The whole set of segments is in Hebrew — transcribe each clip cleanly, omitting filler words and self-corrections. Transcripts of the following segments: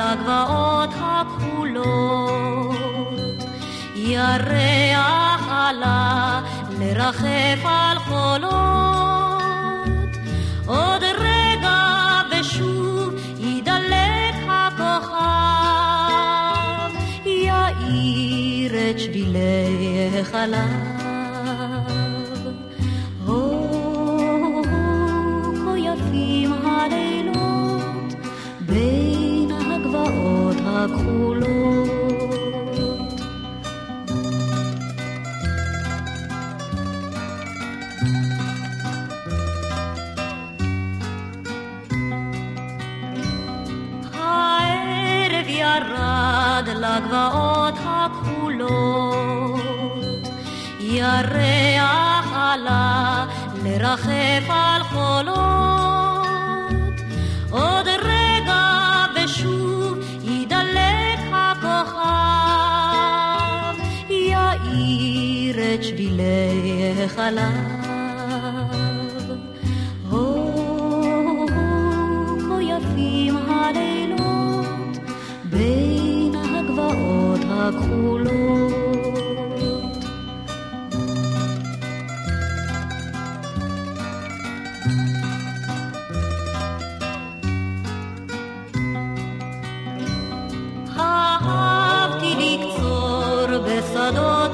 הגבעות הכחולות, ירח עלה לרחף על חולות, עוד רגע ושוב ידלק הכוכב, יאיר את שבילי החלב. כה יפים הלילות בין הגבעות הכחולות. הערב ירד לגבעות הכחולות, ירח עלה לרחף על חולות, עוד רגע ושוב ידלק הכוכב, יאיר את שבילי החלב. כה יפים הלילות בין הגבעות הכחולות. בשדות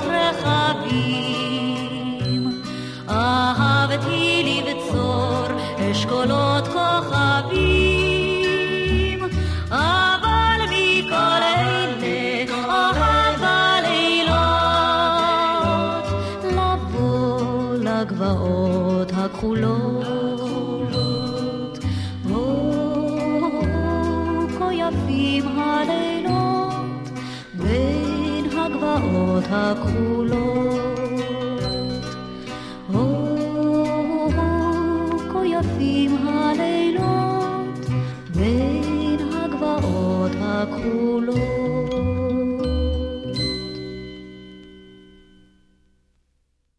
רחבים, אהבתי לבצור אשכולות כוכבים, אבל מכל אלה אוהב בלילות לבוא לגבעות הכחולות. כה יפים הלילות בין הגבעות הכחולות, כה יפים הלילות בין הגבעות הכחולות.